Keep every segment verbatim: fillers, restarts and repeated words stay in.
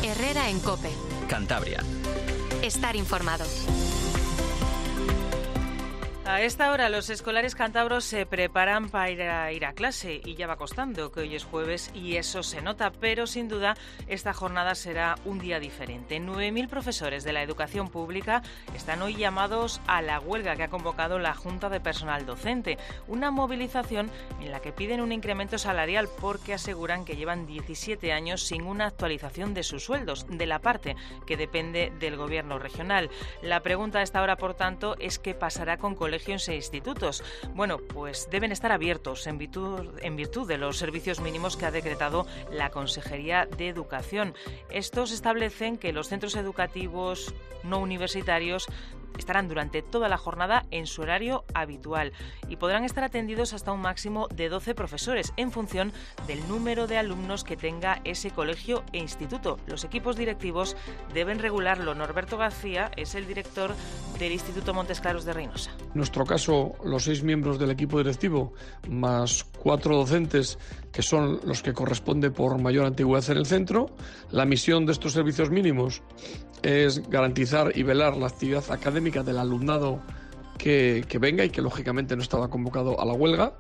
Herrera en COPE. Cantabria. Estar informado. A esta hora los escolares cántabros se preparan para ir a, ir a clase y ya va costando, que hoy es jueves y eso se nota, pero sin duda esta jornada será un día diferente. nueve mil profesores de la educación pública están hoy llamados a la huelga que ha convocado la Junta de Personal Docente, una movilización en la que piden un incremento salarial porque aseguran que llevan diecisiete años sin una actualización de sus sueldos, de la parte que depende del gobierno regional. La pregunta a esta hora, por tanto, es qué pasará con colegios e institutos. Bueno, pues deben estar abiertos en virtud, en virtud de los servicios mínimos que ha decretado la Consejería de Educación. Estos establecen que los centros educativos no universitarios estarán durante toda la jornada en su horario habitual y podrán estar atendidos hasta un máximo de doce profesores en función del número de alumnos que tenga ese colegio e instituto. Los equipos directivos deben regularlo. Norberto García es el director del Instituto Montes Claros de Reynosa. En nuestro caso, los seis miembros del equipo directivo más cuatro docentes que son los que corresponde por mayor antigüedad en el centro. La misión de estos servicios mínimos es garantizar y velar la actividad académica del alumnado que, que venga y que lógicamente no estaba convocado a la huelga.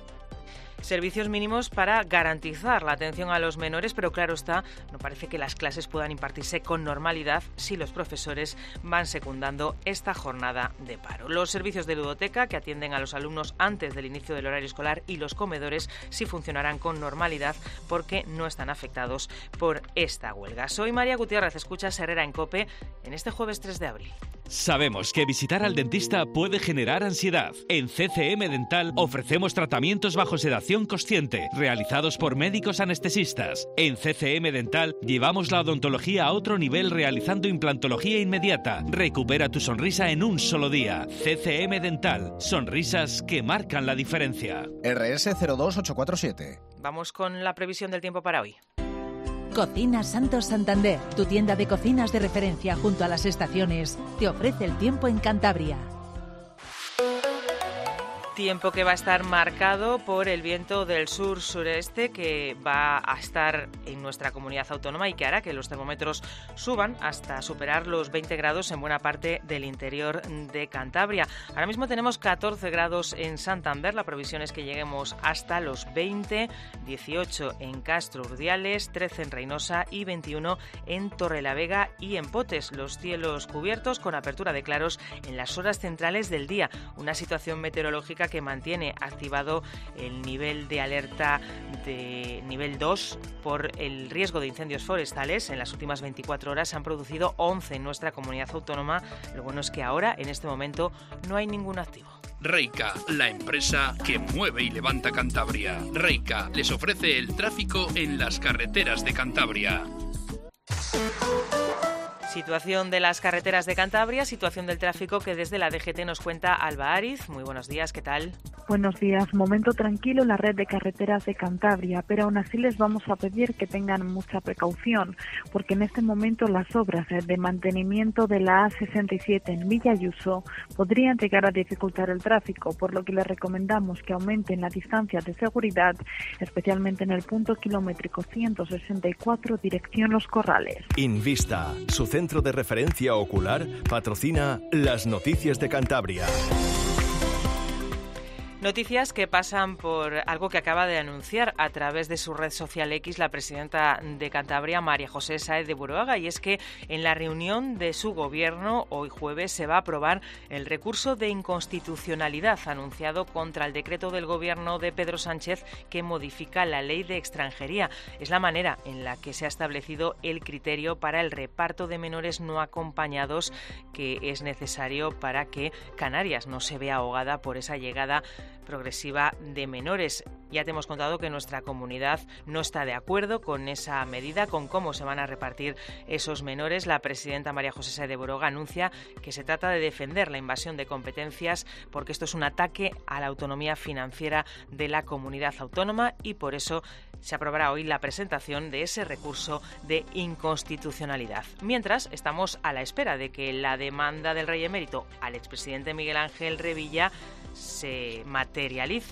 Servicios mínimos para garantizar la atención a los menores, pero claro está, no parece que las clases puedan impartirse con normalidad si los profesores van secundando esta jornada de paro. Los servicios de ludoteca que atienden a los alumnos antes del inicio del horario escolar y los comedores sí funcionarán con normalidad porque no están afectados por esta huelga. Soy María Gutiérrez, escuchas Herrera en COPE en este jueves tres de abril. Sabemos que visitar al dentista puede generar ansiedad. En C C M Dental ofrecemos tratamientos bajo sedación consciente, realizados por médicos anestesistas. En C C M Dental llevamos la odontología a otro nivel realizando implantología inmediata. Recupera tu sonrisa en un solo día. C C M Dental, sonrisas que marcan la diferencia. R S cero dos ocho cuatro siete. Vamos con la previsión del tiempo para hoy. Cocinas Santos Santander, tu tienda de cocinas de referencia junto a las estaciones, te ofrece el tiempo en Cantabria. Tiempo que va a estar marcado por el viento del sur-sureste que va a estar en nuestra comunidad autónoma y que hará que los termómetros suban hasta superar los veinte grados en buena parte del interior de Cantabria. Ahora mismo tenemos catorce grados en Santander, la previsión es que lleguemos hasta los veinte, dieciocho en Castro Urdiales, trece en Reynosa y veintiuno en Torrelavega y en Potes. Los cielos cubiertos con apertura de claros en las horas centrales del día, una situación meteorológica que mantiene activado el nivel de alerta de nivel dos por el riesgo de incendios forestales. En las últimas veinticuatro horas se han producido once en nuestra comunidad autónoma. Lo bueno es que ahora, en este momento, no hay ningún activo. Reica, la empresa que mueve y levanta Cantabria. Reica les ofrece el tráfico en las carreteras de Cantabria. Situación de las carreteras de Cantabria, situación del tráfico que desde la D G T nos cuenta Alba Ariz. Muy buenos días, ¿qué tal? Buenos días. Momento tranquilo en la red de carreteras de Cantabria, pero aún así les vamos a pedir que tengan mucha precaución, porque en este momento las obras de mantenimiento de la A sesenta y siete en Villayuso podrían llegar a dificultar el tráfico, por lo que les recomendamos que aumenten la distancia de seguridad, especialmente en el punto kilométrico ciento sesenta y cuatro, dirección Los Corrales. Invista, su centro de referencia ocular, patrocina las noticias de Cantabria. Noticias que pasan por algo que acaba de anunciar a través de su red social X la presidenta de Cantabria, María José Sáez de Buruaga, y es que en la reunión de su gobierno hoy jueves se va a aprobar el recurso de inconstitucionalidad anunciado contra el decreto del gobierno de Pedro Sánchez que modifica la ley de extranjería. Es la manera en la que se ha establecido el criterio para el reparto de menores no acompañados que es necesario para que Canarias no se vea ahogada por esa llegada progresiva de menores. Ya te hemos contado que nuestra comunidad no está de acuerdo con esa medida, con cómo se van a repartir esos menores. La presidenta María José Sáez de Buruaga anuncia que se trata de defender la invasión de competencias porque esto es un ataque a la autonomía financiera de la comunidad autónoma y por eso se aprobará hoy la presentación de ese recurso de inconstitucionalidad. Mientras, estamos a la espera de que la demanda del Rey Emérito al expresidente Miguel Ángel Revilla se materialice.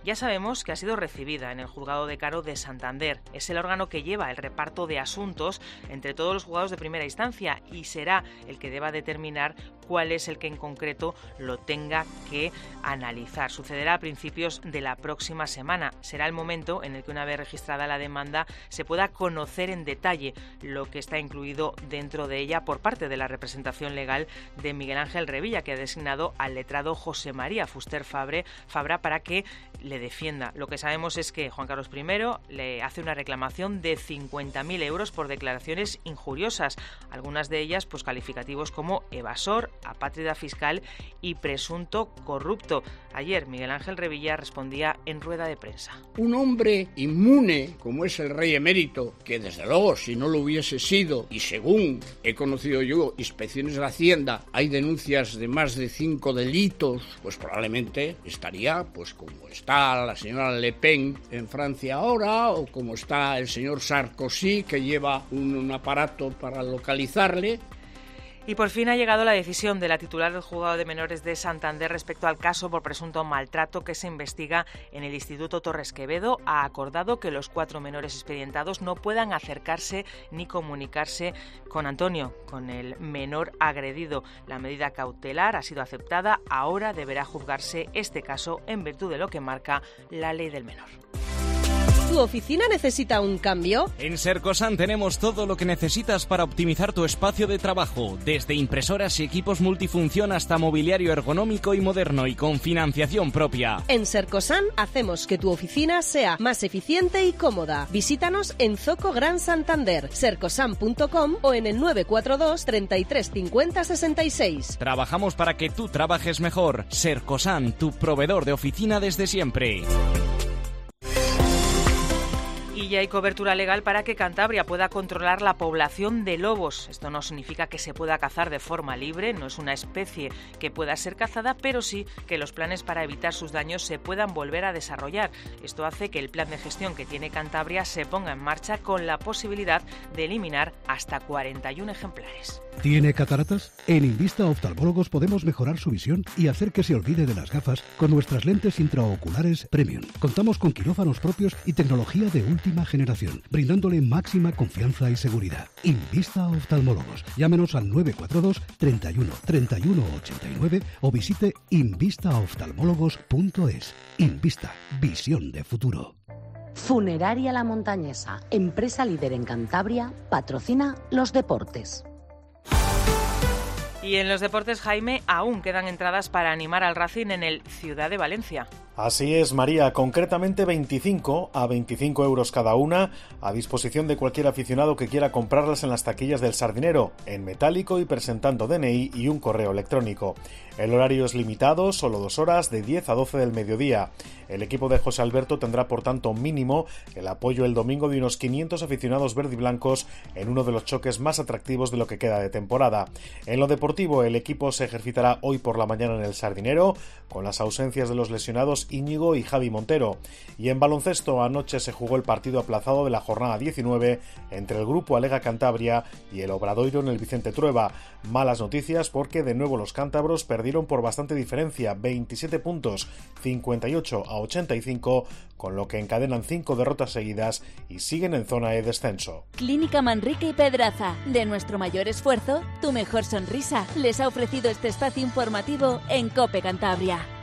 Ya sabemos que ha sido recibida en el Juzgado de Caro de Santander. Es el órgano que lleva el reparto de asuntos entre todos los juzgados de primera instancia y será el que deba determinar cuál es el que en concreto lo tenga que analizar. Sucederá a principios de la próxima semana. Será el momento en el que, una vez registrada la demanda, se pueda conocer en detalle lo que está incluido dentro de ella por parte de la representación legal de Miguel Ángel Revilla, que ha designado al letrado José María Fuster Fabre, Fabra para que le defienda. Lo que sabemos es que Juan Carlos primero le hace una reclamación de cincuenta mil euros por declaraciones injuriosas, algunas de ellas pues calificativos como evasor, apátrida fiscal y presunto corrupto. Ayer Miguel Ángel Revilla respondía en rueda de prensa. Un hombre inmune como es el rey emérito, que desde luego si no lo hubiese sido, y según he conocido yo inspecciones de la Hacienda, hay denuncias de más de cinco delitos, pues probablemente estaría pues como está la señora Le Pen en Francia ahora, o como está el señor Sarkozy, que lleva un, un aparato para localizarle. Y por fin ha llegado la decisión de la titular del Juzgado de Menores de Santander respecto al caso por presunto maltrato que se investiga en el Instituto Torres Quevedo. Ha acordado que los cuatro menores expedientados no puedan acercarse ni comunicarse con Antonio, con el menor agredido. La medida cautelar ha sido aceptada. Ahora deberá juzgarse este caso en virtud de lo que marca la ley del menor. ¿Tu oficina necesita un cambio? En Sercosan tenemos todo lo que necesitas para optimizar tu espacio de trabajo, desde impresoras y equipos multifunción hasta mobiliario ergonómico y moderno y con financiación propia. En Sercosan hacemos que tu oficina sea más eficiente y cómoda. Visítanos en Zoco Gran Santander, sercosan punto com o en el nueve cuatro dos, treinta y tres, cincuenta, sesenta y seis. Trabajamos para que tú trabajes mejor. Sercosan, tu proveedor de oficina desde siempre. Y ya hay cobertura legal para que Cantabria pueda controlar la población de lobos. Esto no significa que se pueda cazar de forma libre, no es una especie que pueda ser cazada, pero sí que los planes para evitar sus daños se puedan volver a desarrollar. Esto hace que el plan de gestión que tiene Cantabria se ponga en marcha con la posibilidad de eliminar hasta cuarenta y uno ejemplares. ¿Tiene cataratas? En Invista Oftalmólogos podemos mejorar su visión y hacer que se olvide de las gafas con nuestras lentes intraoculares Premium. Contamos con quirófanos propios y tecnología de última generación, brindándole máxima confianza y seguridad. Invista Oftalmólogos. Llámenos al nueve cuatro dos, treinta y uno, treinta y uno ochenta y nueve o visite invista oftalmólogos punto es. Invista. Visión de futuro. Funeraria La Montañesa, empresa líder en Cantabria, patrocina los deportes. Y en los deportes, Jaime, aún quedan entradas para animar al Racing en el Ciudad de Valencia. Así es, María, concretamente veinticinco a veinticinco euros cada una, a disposición de cualquier aficionado que quiera comprarlas en las taquillas del Sardinero, en metálico y presentando D N I y un correo electrónico. El horario es limitado, solo dos horas, de diez a doce del mediodía. El equipo de José Alberto tendrá por tanto mínimo el apoyo el domingo de unos quinientos aficionados verdiblancos en uno de los choques más atractivos de lo que queda de temporada. En lo deportivo, el equipo se ejercitará hoy por la mañana en el Sardinero, con las ausencias de los lesionados Íñigo y Javi Montero. Y en baloncesto, anoche se jugó el partido aplazado de la jornada diecinueve entre el grupo Alega Cantabria y el Obradoiro en el Vicente Trueba. Malas noticias porque de nuevo los cántabros perdieron por bastante diferencia, veintisiete puntos, cincuenta y ocho a ochenta y cinco, con lo que encadenan cinco derrotas seguidas y siguen en zona de descenso. Clínica Manrique y Pedraza, de nuestro mayor esfuerzo, tu mejor sonrisa, les ha ofrecido este espacio informativo en COPE Cantabria.